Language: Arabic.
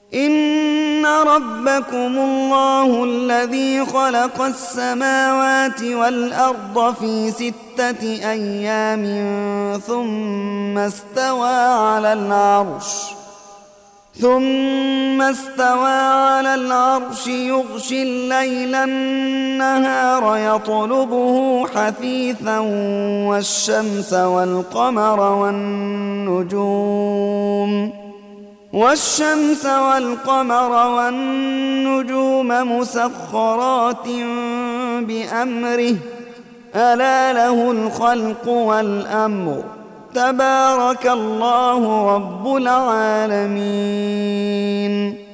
إن ربكم الله الذي خلق السماوات والأرض في 6 أيام ثم استوى على العرش يغشي الليل النهار يطلبه حثيثا والشمس والقمر والنجوم مسخرات بأمره ألا له الخلق والأمر تبارك الله رب العالمين.